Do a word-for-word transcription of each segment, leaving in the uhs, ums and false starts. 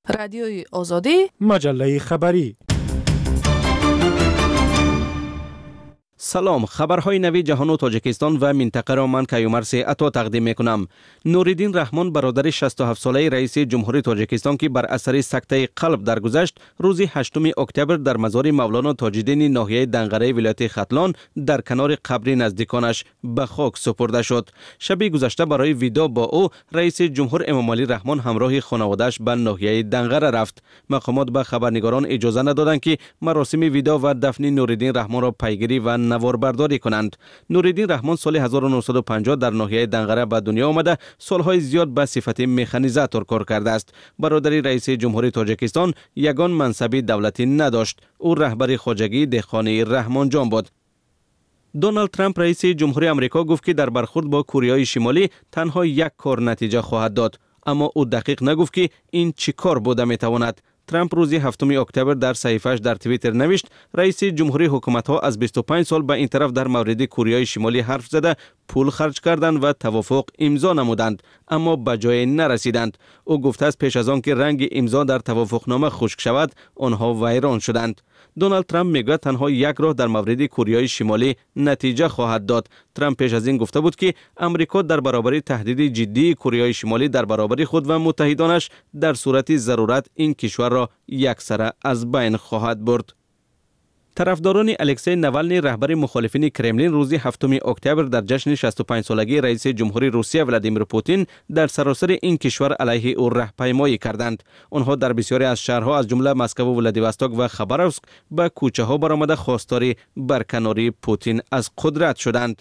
رادیوی آزادی، مجله خبری. سلام، خبرهای نوی جهان و تاجیکستان و منطقه را من کیومرث عطا تقدیم میکنم. نوریدین رحمان برادر شصت و هفت ساله رئیس جمهوری تاجیکستان که بر اثر سکته قلب درگذشت، روز هشتم اکتبر در مزار مولانا تاج الدین ناحیه دنقره ولایت ختلان در کنار قبر نزدیکانش به خاک سپرده شد. شب گذشته برای ویدا با او رئیس جمهور امام علی رحمان همراه خانواده‌اش به ناحیه دنقره رفت. مقامات به خبرنگاران اجازه ندادند که مراسم ویدا و دفن نوریدین رحمان را پیگیری و نواربرداری کنند. نوریدین رحمان سال هزار و نهصد و پنجاه در ناحیه دنقره به دنیا آمده، سالهای زیاد به صفت مکانیزاتور کار کرده است. برادر رئیس جمهوری تاجیکستان یگان منصبی دولتی نداشت. او رهبر خواجگی دهخانه رحمان جان بود. دونالد ترامپ رئیس جمهوری آمریکا گفت که در برخورد با کره شمالی تنها یک کار نتیجه خواهد داد، اما او دقیق نگفت که این چی کار بوده میتواند. ترامپ روز هفتم اکتبر در صحیفه‌اش در توییتر نوشت رئیس جمهوری حکومت‌ها از بیست و پنج سال به این طرف در مورد کره شمالی حرف زده، پول خرج کردند و توافق امضا نمودند، اما به جای نرسیدند. او گفته است پیش از آن که رنگ امضا در توافقنامه خشک شود، آنها ویران شدند. دونالد ترامپ میگوید تنها یک راه در مورد کره شمالی نتیجه خواهد داد. ترامپ پیش از این گفته بود که امریکا در برابر تهدید جدی کره شمالی در برابر خود و متحدانش در صورت ضرورت این کشور را یکسره از بین خواهد برد. طرفداران الکسی نوالنی رهبر مخالفین کرملین روز هفتم اکتبر در جشن شصت و پنج سالگی رئیس جمهوری روسیه ولادیمیر پوتین در سراسر این کشور علیه او راهپیمایی کردند. آنها در بسیاری از شهرها از جمله مسکو و ولادیواستوک و خباروسک به کوچه ها برآمده خواستار برکناری پوتین از قدرت شدند.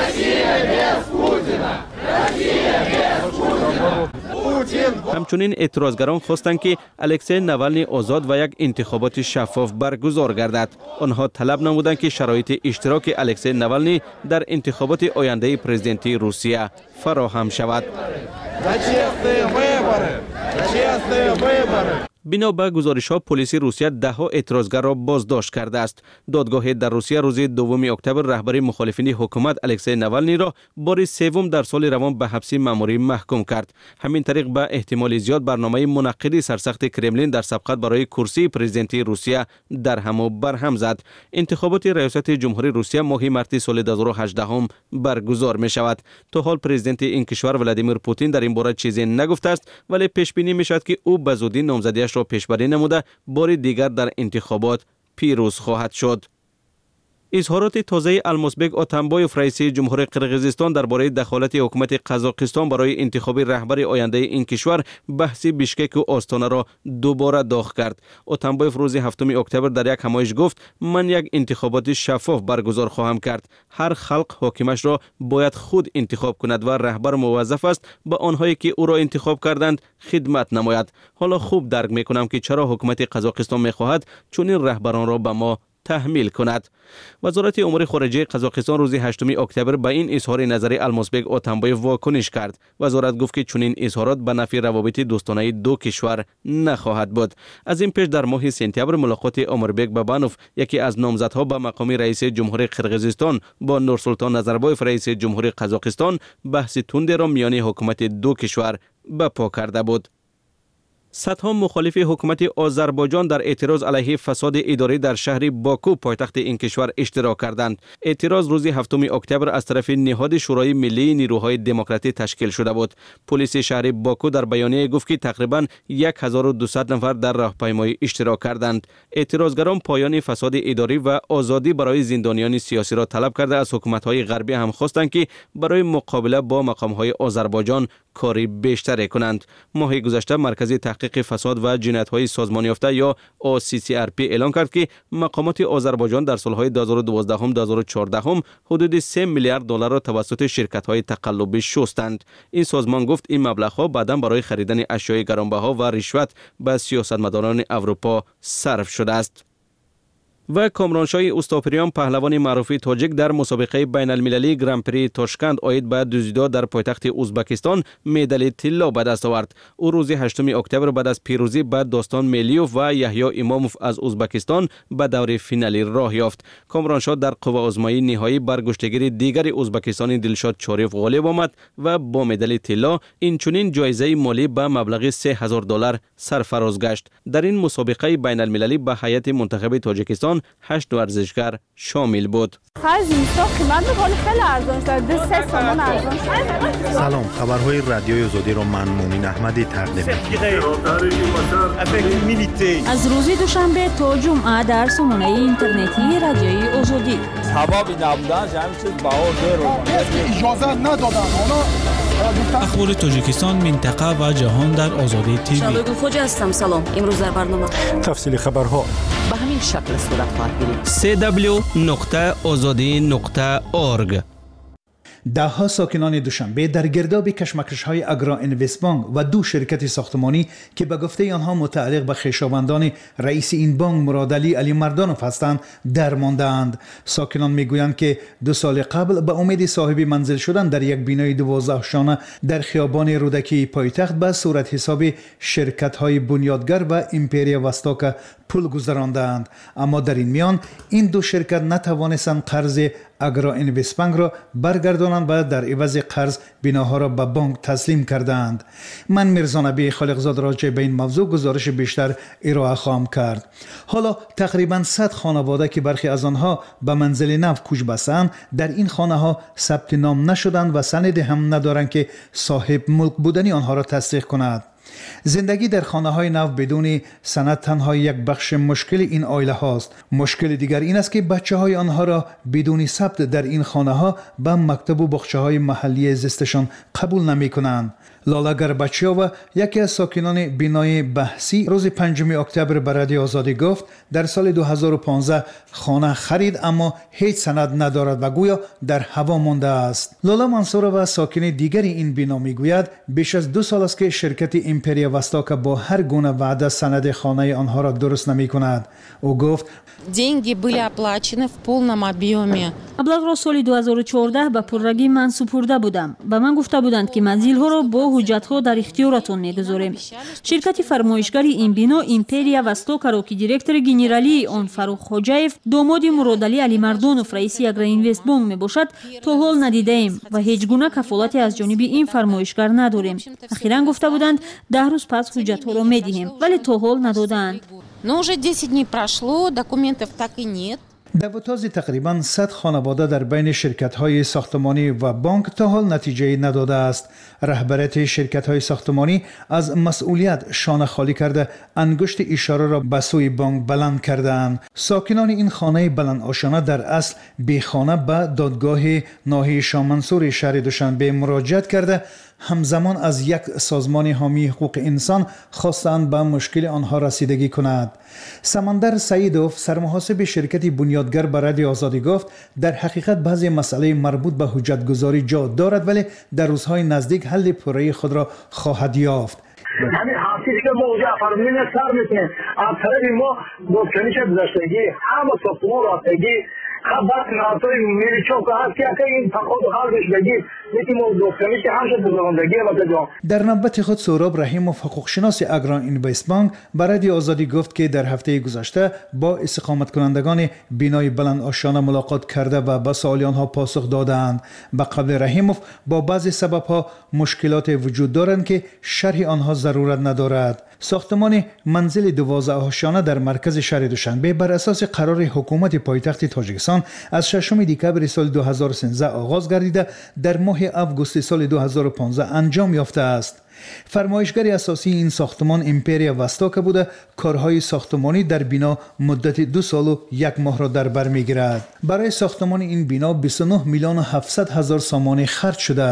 همچنین اعتراضگران خواستند که الکسی نوالنی آزاد و یک انتخابات شفاف برگزار گردد. آنها طلب نمودند که شرایط اشتراک الکسی نوالنی در انتخابات آینده پرزیدنتی روسیه فراهم شود. بنا به گزارش‌ها پلیس روسیه ده ها اعتراضگر را بازداشت کرده است. دادگاه در روسیه روز دوم اکتبر رهبر مخالفین حکومت الکسی نوالنی را بار سوم در سال روان به حبس مأموری محکوم کرد. همین طریق به احتمال زیاد برنامه منعقدی سرسخت کرملین در سبقت برای کرسی پرزیدنتی روسیه در هم و برهم زد. انتخابات ریاست جمهوری روسیه ماه مارس سال دو هزار و هجده برگزار می شود. تا حال پرزیدنت این کشور ولادیمیر پوتین در این باره چیزی نگفته است، ولی پیش بینی می شود که او به زودی نامزدی را پیشبری نموده بار دیگر در انتخابات پیروز خواهد شد. اظهارات تازه المازبک آتامبایوف رئیس جمهوری قرقیزستان درباره دخالت حکومت قزاقستان برای انتخاب رهبر آینده این کشور بحث بیشکک و آستانه را دوباره داغ کرد. آتامبایوف روز هفتم اکتبر در یک همایش گفت من یک انتخابات شفاف برگزار خواهم کرد. هر خلق حاکمش را باید خود انتخاب کند و رهبر موظف است به آنهایی که او را انتخاب کردند خدمت نماید. حالا خوب درک میکنم که چرا حکومت قزاقستان میخواهد چنین رهبران را به ما تحمیل کند. وزارت امور خارجه قزاقستان روز هشتم اکتبر به این اظهار نظر المازبک آتامبایوف واکنش کرد. وزارت گفت که چنین اظهارات به نفع روابط دوستانه دو کشور نخواهد بود. از این پیش در ماه سپتامبر ملاقات اموربک بابانوف یکی از نامزدها به مقام رئیس جمهوری قرقیزستان با نورسلطان نظربایف رئیس جمهوری قزاقستان بحث تند را میان حکومت دو کشور برپا کرده بود. صدها مخالف حکومت آذربایجان در اعتراض علیه فساد اداری در شهر باکو پایتخت این کشور اشتراک کردند. اعتراض روز هفتم اکتبر از طرف نهاد شورای ملی نیروهای دموکراتی تشکیل شده بود. پلیس شهر باکو در بیانیه گفت که تقریباً هزار و دویست نفر در راهپیمایی اشتراک کردند. اعتراضگران پایان فساد اداری و آزادی برای زندانیان سیاسی را طلب کرده از حکومت‌های غربی هم خواستند که برای مقابله با مقام‌های آذربایجان کاری بیشتر کنند. ماه گذشته مرکز تحقیق فساد و جنایت‌های سازمان یافته یا او سی سی آر پی اعلام کرد که مقامات آذربایجان در سالهای دو هزار و دوازده و دو هزار و چهارده حدود سه میلیارد دلار را توسط شرکت‌های تقلبی شستند. این سازمان گفت این مبلغ‌ها بعداً برای خریدن اشیاء گرانبها و رشوت به سیاستمداران اروپا صرف شده است. و کامرانشاه اوستاپریان پهلوان معروف تاجیک در مسابقه بین المللی گرند پری تاشکند آید به دوزیدو در پایتخت ازبکستان مدال طلا به دست آورد. او روز هشتم اکتبر بعد از پیروزی بر داستان میلیوف و یحیی اماموف از ازبکستان به دور فینالی راه یافت. کامرانشاه در قوه آزمایی نهایی بر گشتگیر دیگر ازبکستانی دلشاد چاریف غالب آمد و با مدال طلا اینچنین جایزه مالی به مبلغ سه هزار دلار سرفراز گشت. در این مسابقه بین المللی به هیئت منتخب تاجیکستان هشت ورزشکار شامل بود. سلام، خبرهای رادیوی آزادی را من مومن احمدی تقدیم می‌کنم. از روز دوشنبه تا جمعه در سامانه اینترنتی رادیوی آزادی. اجازه ندادن. اخبار تاجیکستان، منطقه و جهان در آزادی تیوی. شادو خوجا هستم. سلام. امروز در برنامه تفصیل خبرها به همین شکل صورت خواهد گرفت. سی دبلیو نقطه آزادی نقطه اورگ. دهها ساکنان دوشنبه در گرداب کشمکش‌های اگرا اینوست بانک و دو شرکت ساختمانی که به گفته آنها متعلق به خویشاوندان رئیس این بانک مرادعلی علی مردانوف هستند درمانده‌اند. ساکنان میگویند که دو سال قبل به امید صاحب منزل شدن در یک بینای دوازده شانه در خیابان رودکی پایتخت به صورت حساب شرکت‌های بنیادگر و ایمپریا وستاک پول گذراندند، اما در این میان این دو شرکت نتوانستند قرض اگرا اینوست بانک را برگردانند و در عوض قرض بناها را به بانک تسلیم کردند. من میرزا نبی خالقزاد راجع به این موضوع گزارش بیشتر ارائه خواهم کرد. حالا تقریبا صد خانواده که برخی از آنها به منزل نو کوچ بستند در این خانه ها ثبت نام نشدند و سندی هم ندارند که صاحب ملک بودنی آنها را تصدیق کند. زندگی در خانه های نو بدون سند تنها یک بخش مشکل این عائله هاست. مشکل دیگر این است که بچه های آنها را بدون ثبت در این خانه ها به مکتب و بخشه های محلی زیستشان قبول نمی کنند. لاله گربچیووا یکی از ساکنان بینای بحثی روز پنجم اکتبر به رادیو آزادی گفت در سال دو هزار و پانزده خانه خرید اما هیچ سند ندارد و گویا در هوا مانده است. لاله منصورова ساکن دیگری این بنا میگوید بیش از دو سال است که شرکت ایمپریا وستاک با هر گونه وعده سند خانه آنها را درست نمی کند. او گفت деньги были оплачены в полном объеме. مبلغ را سال دو هزار و چهارده به پررگی من سپرده بودم. به من گفته بودند که منزل ها را با حجت ها در اختیارتان میگذاریم. شرکت فرمایشگری این بنا ایمپریا وستاک را که دیرکتور گنرالی آن فروخ خوجایف داماد مرادعلی علی مردانوف رئیس اگرا اینوست بانک می باشد تا حال ندیده ایم و هیچ گونه کفالتی از جانب این فرمایشگر نداریم. اخیراً گفته بودند ده روز پس حجت ها را می دهیم ولی تا حال ندادند. Но уже десять дней прошло, документов так и нет. در وتازی تقریباً صد خانواده در بین شرکت‌های ساختمانی و بانک تا حال نتیجه نداده است. رهبریت شرکت‌های ساختمانی از مسئولیت شانه خالی کرده انگشت اشاره را به سوی بانک بلند کردند. ساکنان این خانه بلند آشانه در اصل بیخانه به دادگاه ناحیه شاه منصور شهر دوشنبه مراجعت کرده همزمان از یک سازمان حامی حقوق انسان خواستند به مشکل آنها رسیدگی کند. سمندر سعیدوف سرمحاسب شرکت بنیادگر به رادیو آزادی گفت در حقیقت بعضی مسئله مربوط به حجت گذاری جا دارد ولی در روزهای نزدیک حل پوره خود را خواهد یافت. همین حاصلی که موضوع فرمین سر میکنه از طرف ما گفتنیش داشتگی همه ساختمان راستگی خبر ناتوی میری چوک هست که این فقط حالش بگید یکی موضوع گفتنیش همشه بزرگندگی مثلا. در نوبت خود سهراب رحیموف حقوقشناس اگرا اینوست بانک به رادیو آزادی گفت که در هفته گذشته با استقامت کنندگان بینای بلند آشانه ملاقات کرده و به سوال آنها پاسخ دادند. به قبل رحیموف با بعضی سببها مشکلات وجود دارند که شرح آنها ضرورت ندارد. ساختمان منزل دوازده آشانه در مرکز شهر دوشنبه بر اساس قرار حکومت پایتخت تاجیکستان از ششم دکبر سال دو هزار و سیزده آغاز گردیده در ماه آگوست سال دو هزار و پانزده انجام یافته است. فرمایشگر اساسی این ساختمان ایمپریا وستاک بوده. کارهای ساختمانی در بنا مدت دو سال و یک ماه را در بر میگیرد. برای ساختمان این بنا بیست و نه میلیون و هفتصد هزار سامانه خرج شده است.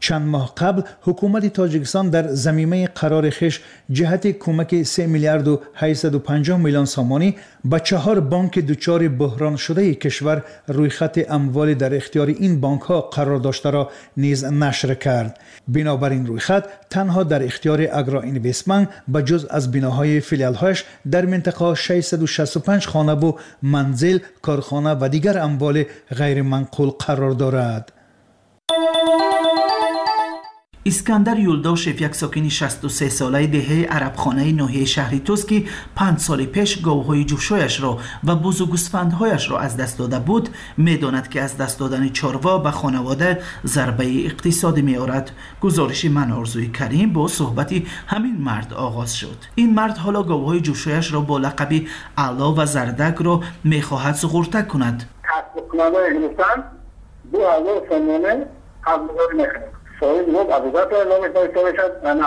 چند ماه قبل حکومت تاجیکستان در ضمیمه قرار خیش جهت کمک سه میلیارد و هشتصد و پنجاه میلیون سامانی به چهار بانک دچار بحران شده کشور روی خط اموال در اختیار این بانک ها قرار داشته را نیز نشر کرد. بنابراین روی خط تنها در اختیار اگرا اینوستمنت به جز از بناهای فیلیال هایش در منطقه ششصد و شصت و پنج خانه و منزل، کارخانه و دیگر اموال غیر منقول قرار دارد. اسکندر یولداشف یک ساکن شصت و سه ساله دهه عربخانه ناحیه شهر توست که پنج سال پیش گاوهای جوشایش را و بز و گوسفندهایش را از دست داده بود میداند که از دست دادن چاروا به خانواده ضربه اقتصادی می‌آورد. گزارش من آرزوی کریم با صحبتی همین مرد آغاز شد. این مرد حالا گاوهای جوشایش را با لقب علا و زردک را می‌خواهد سقورته کند. کسب کننده انگلستان دو هزار سامانه قبول نکنه. سوال بود ابوذر اعلام کرده شد نه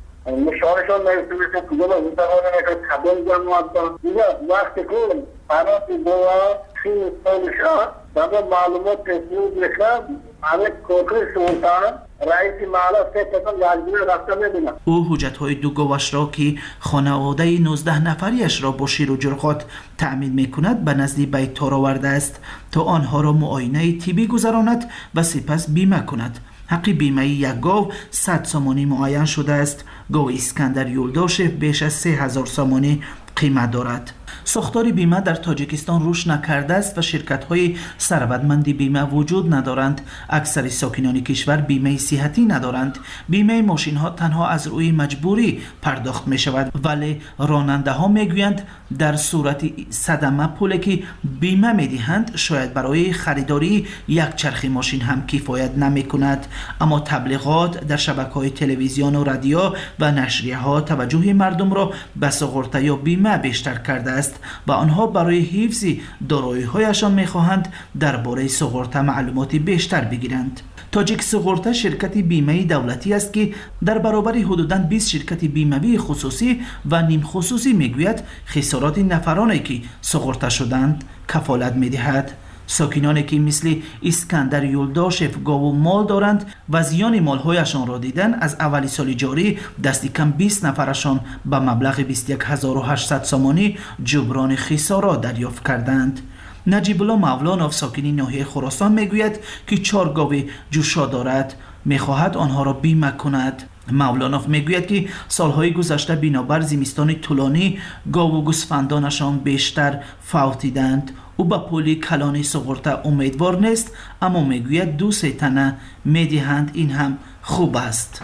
مشاورشون نمی‌تونه که کجا بود توانه که خبر جمعیت دیگه وقتی که برای دوا سی سالشه در معلومات تسلیم می‌کنم همه کوکر سلطان رئیس محله سه تن یادگیری رفته می‌بینم. او حجت‌های دو گاوش را که خانواده نوزده نفریش را با شیر و جرقات تأمین می‌کند به نزد بیت تار آورده است تا آنها را معاینه طبی گذراند و سپس بیمه کند. حق بیمه یک گاو صد سامانی معین شده است. گاو اسکندر یولداشف بیش از سه هزار سامانی قیمت دارد. ساختار بیمه در تاجیکستان رشد نکرده است و شرکت‌های ثروتمند بیمه وجود ندارند. اکثر ساکنان کشور بیمه صحتی ندارند. بیمه ماشین‌ها تنها از روی مجبوری پرداخت می‌شود، ولی راننده‌ها می‌گویند در صورت صدمه پولی که بیمه می‌دهند شاید برای خریداری یک چرخ ماشین هم کفایت نمی‌کند. اما تبلیغات در شبکه‌های تلویزیون و رادیو و نشریه‌ها توجه مردم را به سقورته یا بیمه بیشتر کرده است و آنها برای حفظ دارایی‌هایشان می‌خواهند درباره سقورته معلوماتی بیشتر بگیرند. تاجیک سقورته شرکتی بیمه دولتی است که در برابر حدوداً بیست شرکت بیمه‌ای خصوصی و نیم خصوصی میگوید خسارات نفرانی که سقورته شدند کفالت می‌دهد. ساکنانی که مثل اسکندر یولداشف گاو و مال دارند و زیان مالهایشان را دیدن از اول سال جاری دست کم بیست نفرشان به مبلغ بیست و یک هزار و هشتصد سامانی جبران خسارات دریافت کردند. نجیب الله مولانوف ساکن ناحیه خراسان میگوید که چهار گاو جوشا دارد، میخواهد آنها را بیمه کند. مولانوف میگوید که سالهای گذشته بنابر زمستان طولانی گاو و گوسفندانشان بیشتر فوتیدند. او به پولی کلان سقورته امیدوار نیست، اما میگوید دو سه تنه میدهند، این هم خوب است.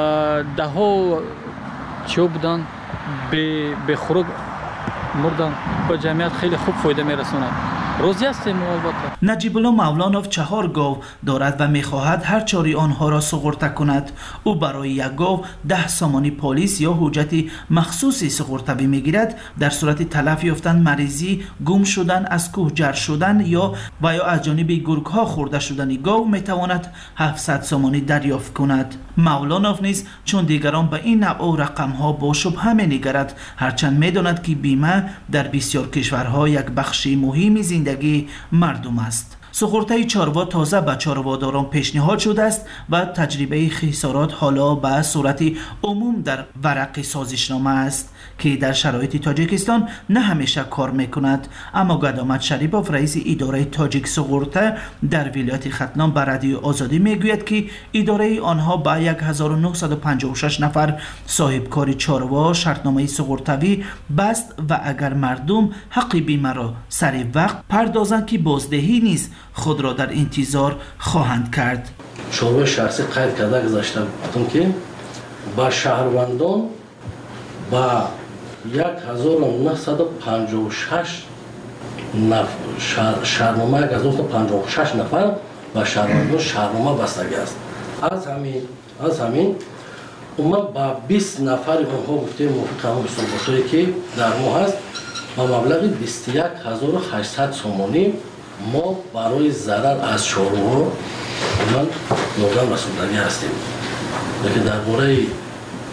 ده ها چوب بودن به خروج مردن، به جمعیت خیلی خوب فایده میرسوند. روزی هستیم البته. نجیب الله مولانوف چهار گاو دارد و میخواهد هر چاری آنها را سقورته کند. او برای یک گاو ده سامانی پلیس یا حجت مخصوصی سقورته میگیرد. در صورت تلف یافتن، مریضی، گم شدن، از کوه جر شدن یا و یا از جانب گرگ ها خورده شدن گاو میتواند هفتصد سامانی دریافت کند. مولانوف نیز چون دیگران به این نوع رقم ها با شبهه می‌نگرد، هرچند میداند که بیمه در بسیار کشورها یک بخش مهمی زندگی مردم است. سقورته چاروا تازه به چارواداران پیشنهاد شده است و تجربه خسارات حالا به صورت عموم در ورق سازشنامه است که در شرایط تاجیکستان نه همیشه کار میکند. اما گدامت شریپوف رئیس اداره تاجیک سقورته در ولایت ختلان به رادیو آزادی میگوید که اداره آنها به هزار و نهصد و پنجاه و شش نفر صاحب کار چاروا شرطنامه سقورتوی بست و اگر مردم حق بیمه را سریع وقت پردازند که بازدهی نیز خود را در انتظار خواهند کرد. شورای شخصی قید کرده گذاشته بودم که با شهروندان با هزار و نهصد و پنجاه و شش نفر شهرنامه هزار و نهصد و پنجاه و شش نفر با شهروندان شهرنامه بستگی است. از همین از همین ما با بیست نفر اونها گفته موافق همون صحبتایی که در ما هست با مبلغ بیست و یک هزار و هشتصد سامانی ما برای ضرر از چاروا من نوگم رسوندگی هستیم. لیکن درباره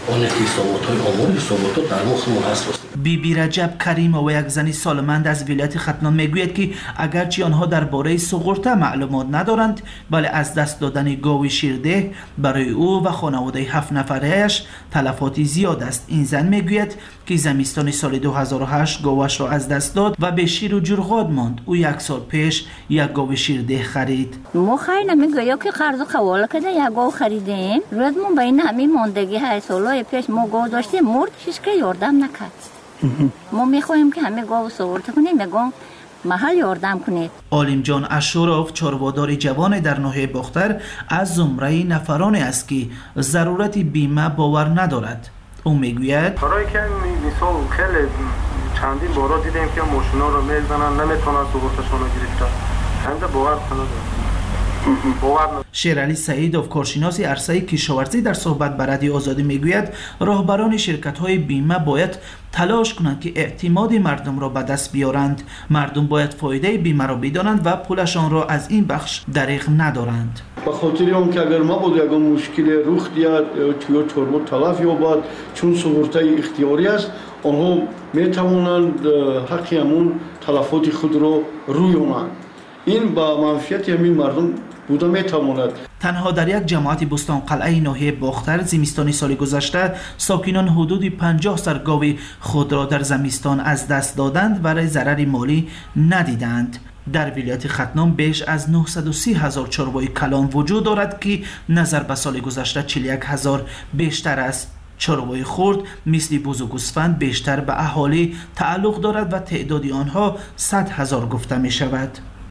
اون حسابات های آمار حسابات در مخمون هست. بی بی رجب کریمه و یک زنی سالمند از ولایت ختلان میگوید که اگرچه آنها درباره سقورته معلومات ندارند، ولی از دست دادن گاو شیرده برای او و خانواده هفت نفرهش تلفاتی زیاد است. این زن میگوید که زمستان سال دو هزار و هشت گاوش را از دست داد و به شیر و جرغاد ماند. او یک سال پیش یک گاو شیرده خرید. ما خیلی نمیگویم که قرض و قواله کده یک گاو خریدیم. رودمون بین همین ماندگی های سالهای پیش ما گاو داشتیم، مرد، هیچ که یاردم نکرد. ما میخوایم که همه گاو سوارت کنیم، میگم محل یاردم کنید. عالم جان اشوراف چاره‌دار جوان در ناحیه باختر از زمره نفرانی است که ضرورت بیمه باور ندارد. او میگوید برای که مثال خیلی چندین بارا دیدیم که ماشینا رو میزنن نمیتونن سوارتشون رو گرفتن. چند باور کنه. شیرعلی سعیدوف کارشناس عرصه کشاورزی در صحبت با رادیو آزادی میگوید راهبران شرکت‌های بیمه باید تلاش کنند که اعتماد مردم را به دست بیارند. مردم باید فایده بیمه را بدانند و پولشان را از این بخش دریغ ندارند. به خاطر اون که اگر ما بود یک مشکل رخ دهد یا چربو تلف یابد، چون سپرده اختیاری است، آنها میتوانند حق همون تلفات خود را رویانند. این با منفعت همین مردم بوده میتواند. تنها در یک جماعت بستان قلعه ناحیه باختر زمستان سال گذشته ساکنان حدود پنجاه سر گاو خود را در زمستان از دست دادند و ضرر مالی ندیدند. در ولایت ختلان بیش از نهصد و سی هزار چربای کلان وجود دارد که نظر به سال گذشته چهل و یک هزار بیشتر است. چربای خرد مثل بز و گوسفند بیشتر به اهالی تعلق دارد و تعداد آنها صد هزار گفته می شود.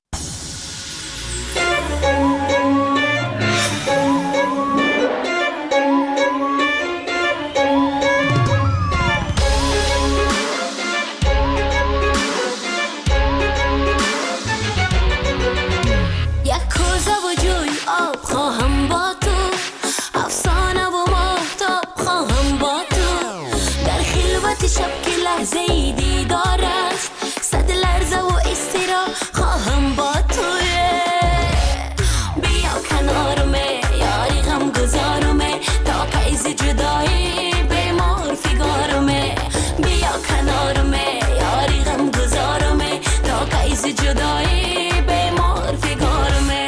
زیدی دارست صد لرزه و استرا خواهم با توی بیا کنارمه یاری غم گذارمه تا پایز جدایی به مار فیگارمه بیا کنارمه یاری غم گذارمه تا پایز جدایی به مار فیگارمه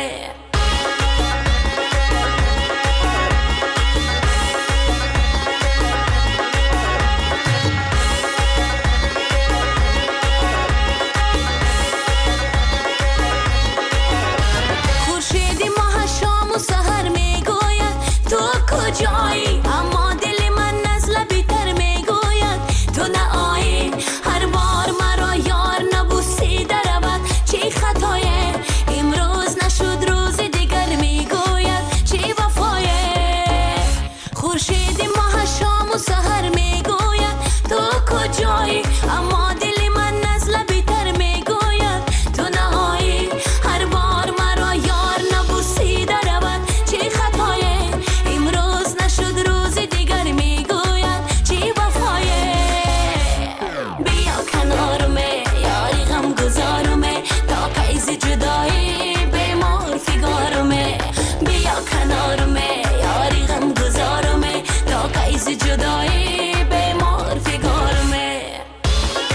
جایی اما دل من از لبی تر میگوید تو نه آیی هر بار مرا یار نبوسی درود چی خطایه امروز نشد روز دیگر میگوید چی وفایه خورشید ماه شام و سحر میگوید تو کجایی اما دل من از لبی تر میگوید تو نه آیی هر بار مرا یار نبوسی درود چی خطایه شد روز دیگر میگوید چی وفایه بیا کنارمه یاری غم گذارمه تا پایز جدایی به مار فیگارمه بیا کنارمه یاری غم گذارمه تا پایز جدایی به مار فیگارمه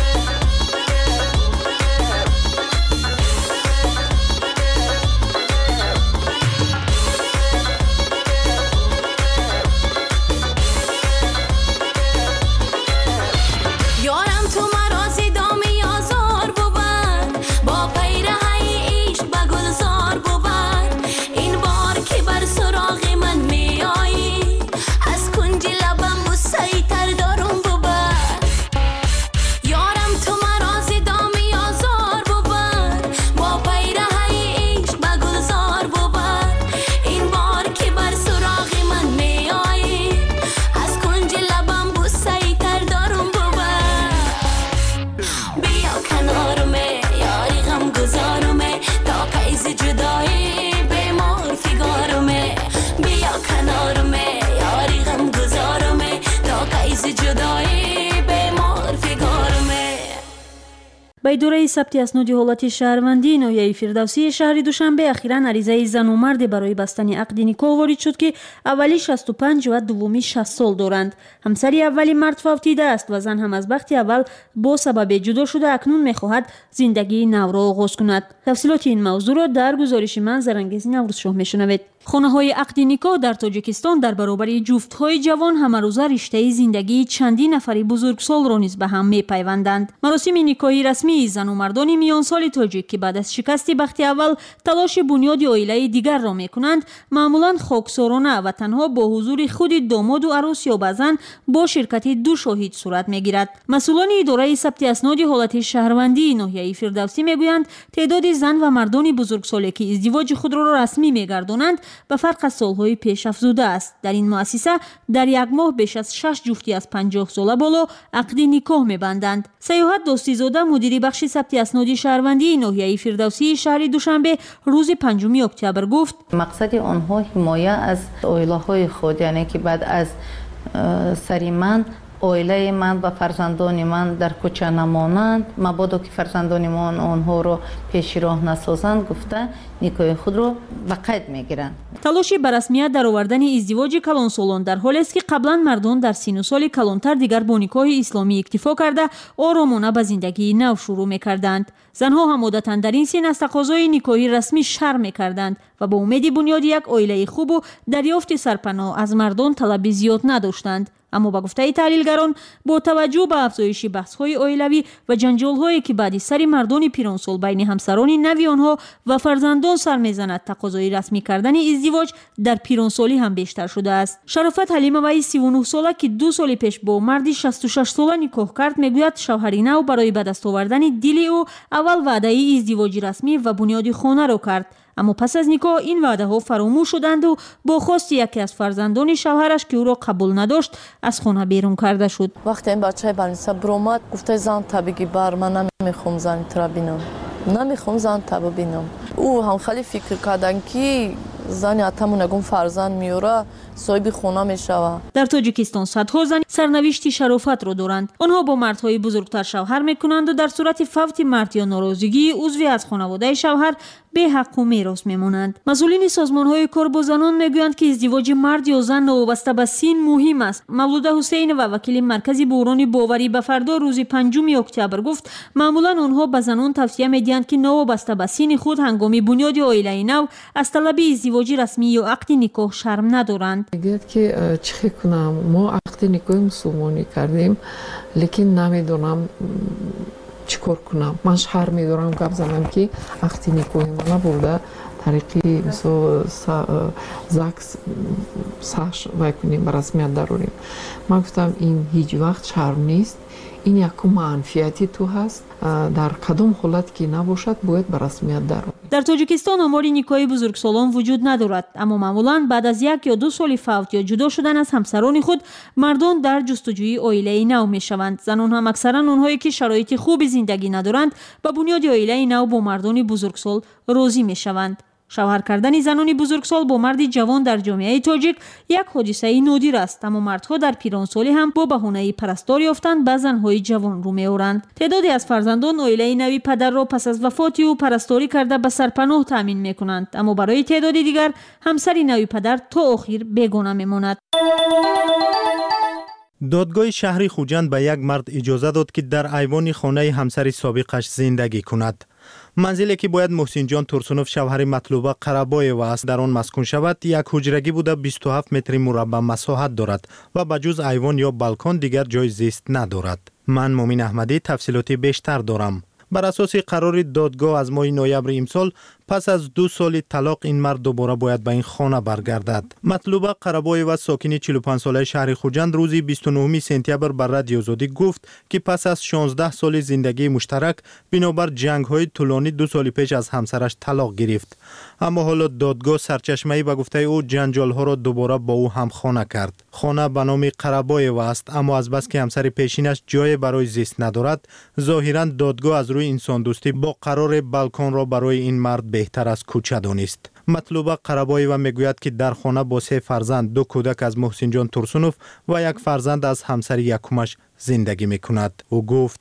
با اداره ثبت اسناد حالت شهروندی ناحیه فردوسی شهر دوشنبه اخیراً عریضه زن و مرد برای بستن عقد نکاح وارد شد که اولی شصت و پنج و دومی شصت سال دارند. همسری اولی مرد فوتیده است و زن هم از بخت اول با سبب جدا شده اکنون میخواهد زندگی نو را آغاز کند. تفصیلات این موضوع را در گزارش من زرنگیز نوروز شاه میشنوید. خانه‌های عقد نکاح در تاجیکستان در برابر جفت‌های جوان همروزه رشته زندگی چندین نفری بزرگسال را نیز به هم می‌پیوندند. مراسم نکاحی رسمی زن و مردان میان سال تاجیک که بعد از شکست بخت اول تلاش بنیاد عائله دیگر را می‌کنند، معمولاً خاکسارانه و تنها با حضور خود داماد و عروس یا بعضاً با شرکت دو شاهد صورت می‌گیرد. مسئولان اداره ثبت اسناد حالت شهروندی ناحیه فردوسی میگویند تعداد زن و مردان بزرگسالی که ازدواج خود را رسمی می‌گردانند به فرق از سالهای پیش افزوده است. در این مؤسسه در یک ماه بیش از شش جفتی از پنجاه ساله بالا عقد نکاح می‌بندند. سیاحت داستی‌زاده مدیر بخش ثبت اسناد شهروندی ناحیه فردوسی شهر دوشنبه روز پنجم اکتبر گفت مقصد آنها حمایت از عائله‌های خود، یعنی که بعد از سری من عائله من و فرزندان من در کوچه نمانند، مبادا که فرزندان من آنها را پیش راه نسازند گفته نکاح خود را به قید میگیرند. تلاش به رسمیت در آوردن ازدواج کلانسالان در حالی است که قبلا مردان در سن و سال کلانتر دیگر با نکاح اسلامی اکتفا کرده آرامانه به زندگی نو شروع میکردند. زنها هم عادتاً در این سن از تقاضای نکاحی رسمی شرم میکردند و با امید بنیاد یک عائله خوب و دریافت سرپناه از مردان طلب زیاد نداشتند. اما با گفته تحلیلگران با توجه به افزایش بحث‌های عائلوی و جنجال‌هایی که بعد سر مردان پیرانسال بین همسران نوی آنها و فرزندان سر می‌زند، تقاضای رسمی کردن ازدواج در پیرانسالی هم بیشتر شده است. شرافت حلیمه وی سی و نه ساله که دو سال پیش با مردی شصت و شش ساله نکاح کرد میگوید شوهر نو برای به دست آوردن دل او اول وعده ازدواج رسمی و بنیاد خانه را کرد، اما پس از نکاح این وعده ها فراموش شدند و با خواست یکی از فرزندان شوهرش که او را قبول نداشت از خانه بیرون کرده شد. وقتی این بچه بلنسا برآمد گفته زن طبیعی بر من نمیخوام زن ترا بینم، نمیخوام زن تبا بینم. او هم خیلی فکر کردن که زن اتمون نگم فرزند میوره صاحب خونه میشوه. در تاجیکستان صدها زن سرنوشت شرافت را دارند. آنها با مردهای بزرگتر شوهر میکنند و در صورت فوت مرد یا ناراضگی عضوی از خانواده شوهر به حق و میراث میمانند. مسئولین سازمانهای کار با زنان میگویند که ازدواج مرد یا زن وابسته به سن مهم است. مولوده حسین و وکیل مرکزی بحران باوری به فردا روز پنجم اکتبر گفت معمولا آنها به زنان توصیه میدهند که نوابسته به سن خود هنگام بنیاد عائله نو از طلب ازدواج رسمی یا عقد نکاح شرم ندارند. میگه که چه کنم، ما عقد نکاح مسلمانی کردیم لیکن نمیدونم چیکار کنم. من شهر میدارم گپ زنم که عقد نکاح ما نبوده طریقی مثلا زاکس ساش میکنیم به رسمیت داریم. من گفتم این هیچ وقت شرم نیست، این یک منفیتی تو هست، در کدام حالت که نباشد باید به رسمیت داریم. در تاجیکستان آمار نکاح بزرگسالان وجود ندارد، اما معمولاً بعد از یک یا دو سال فوت یا جدا شدن از همسران خود مردان در جستجوی عائله نو میشوند. زنان هم اکثرا آنهایی که شرایط خوب زندگی ندارند به بنیاد عائله نو با مردان بزرگسال راضی میشوند. شوهر کردن زنان بزرگسال با مرد جوان در جامعه تاجیک یک حادثه نادر است، اما مردها در پیرانسالی هم با بهانه پرستار یافتن به زنهای جوان رو میآورند. تعدادی از فرزندان عائله نوی پدر را پس از وفات او پرستاری کرده به سرپناه تامین میکنند، اما برای تعدادی دیگر همسر نوی پدر تا آخر بیگانه میماند. دادگاه شهر خوجند به یک مرد اجازه داد که در ایوان خانه همسر سابقش زندگی کند. منزلی که باید محسن جان ترسونوف شوهر مطلوبه قربایو است در آن مسکون شود یک حجرگی بوده بیست و هفت متر مربع مساحت دارد و بجز ایوان یا بالکن دیگر جای زیست ندارد. من مومن احمدی تفصیلاتی بیشتر دارم. بر اساس قرار دادگاه از ماه نوامبر امسال پس از دو سال طلاق این مرد دوباره باید به این خانه برگردد. مطلوبه قربای و ساکن چهل و پنج ساله شهر خوجند روزی بیست و نهم سپتامبر بر رادیو آزادی گفت که پس از شانزده سال زندگی مشترک بنابر جنگ‌های طولانی دو سال پیش از همسرش طلاق گرفت. اما حالا دادگاه سرچشمه‌ای به گفته او جنجال‌ها را دوباره با او هم خانه کرد. خانه به نام قربای و است، اما از بس که همسر پیشینش جای برای زیست ندارد ظاهراً دادگاه از روی انسان دوستی با قرار بالکن را برای این مرد بهتر از کوچه دانست. مطلوبه قربای و میگوید که در خانه با سه فرزند، دو کودک از محسن جان ترسونوف و یک فرزند از همسر یکمش زندگی میکند. او گفت مرد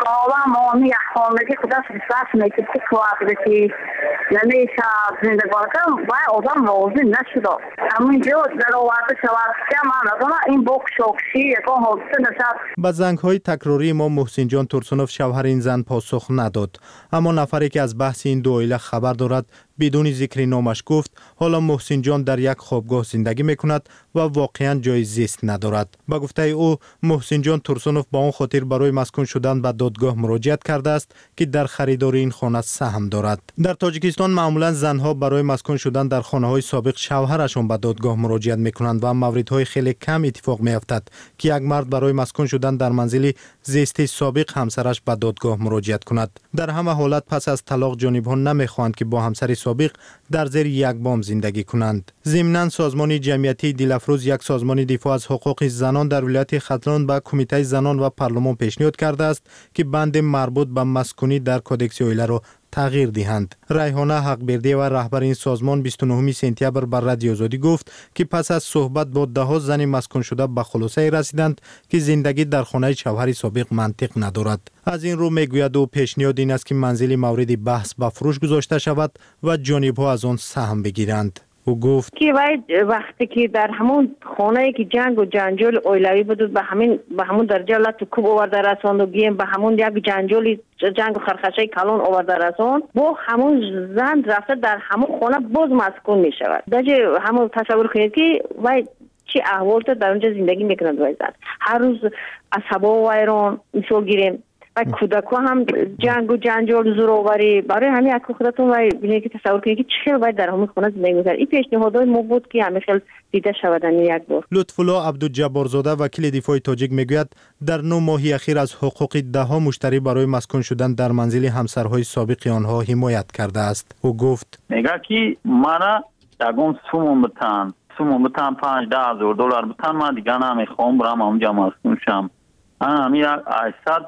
آوام آمی خانگی خدا سرساس میکرد که کواقتی نمیشه زندگی کنم و آدم موضوع نشده همونجا در آورده شود که من ندارم این بوک شوکشی یکان حادثه نشد. به زنگ‌های تکراری ما محسن جان ترسونوف شوهر این زن پاسخ نداد، اما نفری که از بحث این دو عائله خبر دارد بدون ذکر نامش گفت حالا محسن جان در یک خوابگاه زندگی میکند و واقعا جای زیست ندارد. با گفته او محسن جان ترسونوف با اون خاطر برای مسکون شدن به دادگاه مراجعت کرده است که در خریدار این خانه سهم دارد. در تاجیکستان معمولا زنها برای مسکون شدن در خانه‌های سابق شوهرشان به دادگاه مراجعت میکنند و موردهای خیلی کم اتفاق میافتد که یک مرد برای مسکون شدن در منزل زیستی سابق همسرش به دادگاه مراجعت کند. در همه حالت پس از طلاق جانبها نمیخواهند که با همسر سابق در زیر یک بام زندگی کنند. ضمناً سازمان جمعیتی دلافروز یک سازمان دفاع از حقوق زنان در ولایت ختلان به کمیته زنان و پارلمان پیشنهاد کرده است که بند مربوط به مسکونی در کدکس عائله را تغییر دهند. ریحانه حقبردی و رهبر این سازمان بیست و نهم سپتامبر بر رادیو آزادی گفت که پس از صحبت با ده ها زن مسکون شده به خلاصه رسیدند که زندگی در خانه شوهر سابق منطق ندارد. از این رو میگوید او پیشنهاد این است که منزل مورد بحث به فروش گذاشته شود و جانبها از آن سهم بگیرند. او گفت که وقتی که در همون خانه‌ای که جنگ و جنجال اولوی بود به همین به همون درجه لات کوب آورده رساند و گیم به همون یک جنجال جنگ و خرخشه کلان آورده رساند با همون زن رفته در همون خانه باز مسکون می شود. درجه همون تصور کنید که وای چی احوال در اونجا زندگی میکنند وای زن هر روز اصحابا و ایران مثال گیریم و کودکو هم جنگ و جنجال زورآوری برای همین اکو خودتون وای ببینید که تصور کنید که چه وای در همون خانه زندگی می‌کنه. این پیشنهادهای ما بود که همیشه دیده شودن یک بار. لطف‌الله عبدالجبارزاده وکیل دفاع تاجیک میگوید در نه ماه اخیر از حقوق ده ها مشتری برای مسکون شدن در منزل همسرهای سابق آنها حمایت کرده است. او گفت میگه که مرا یگان سوم بتن سوم بتن پنج ده هزار دلار بتن من دیگه نمیخوام برم اونجا مسکون شم. انا همین هشتصد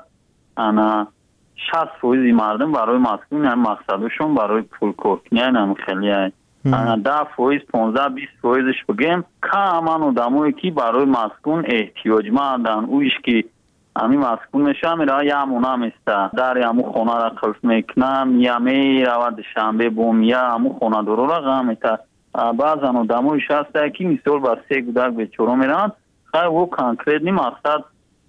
انا شصت فیصد مردم برای مسکون هم مقصدشون برای پول کوکنی هم خیلی هست. انا ده فیصد پانزده بیست فیصدش بگیم که همان آدمایی که برای مسکون احتیاجمندن اویش که همین مسکون میشه میره یه همونه همیسته در همون خونه را قلف میکنم یه میرود شنبه بوم یه همون خونه درو را غمیته بعضا آدمایش هسته که مثال بر سه گودک به چورو میرن خیلی او کنکریت نی مقصد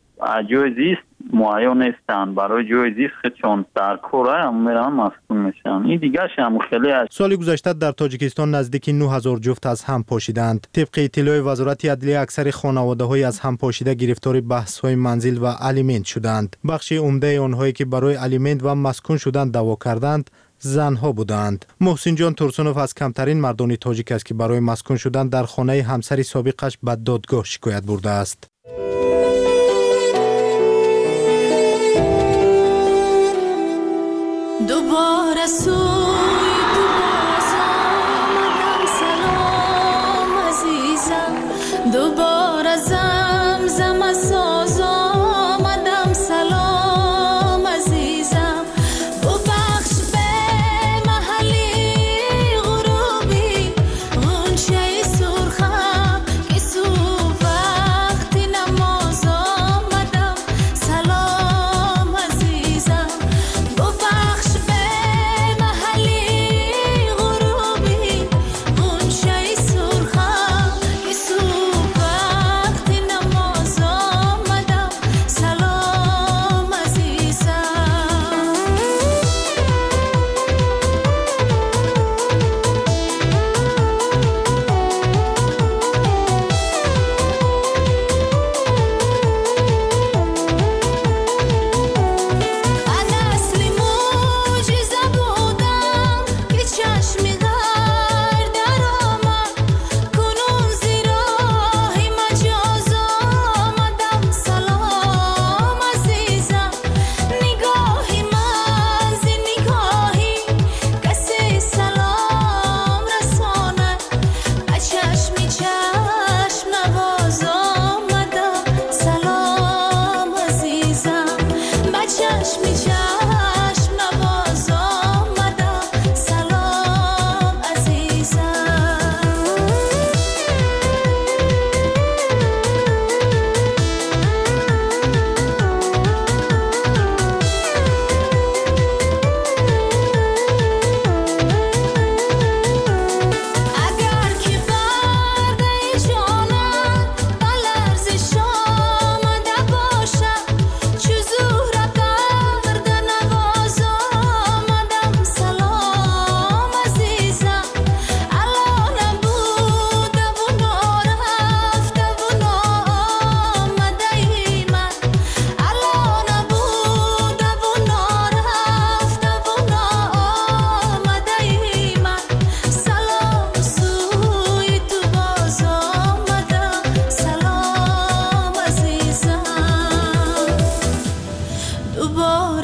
جای زیست معین نیستن برای جای زیست چون در کره هم میرن مسکون میشن. این دیگه هم خیلی است. سال گذشته در تاجیکستان نزدیک نه هزار جفت از هم پاشیدند. طبق اطلاع وزارت عدلیه اکثر خانواده های از هم پاشیده گرفتار بحث های منزل و الیمنت شدند. بخش عمده آنهایی که برای الیمنت و مسکون شدن دعوا کردند زنها بودند. محسن جان ترسونوف از کمترین مردان تاجیک است که برای مسکون شدن در خانه همسر سابقش به دادگاه شکایت برده است. دوباره سوی تو باز آمدم سلام عزیزم دوباره زمزم ساز آمدم سلام عزیزم ببخش به محلی غروبی غنچه سرخم که سو وقتی نماز آمدم سلام عزیزم ببخش به محلی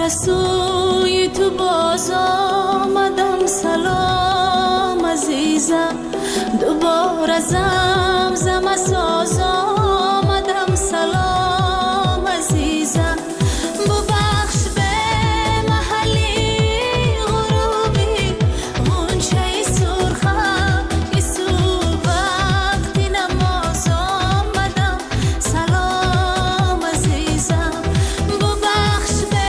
سوی تو باز آمدم سلام عزیزم دوباره زمزم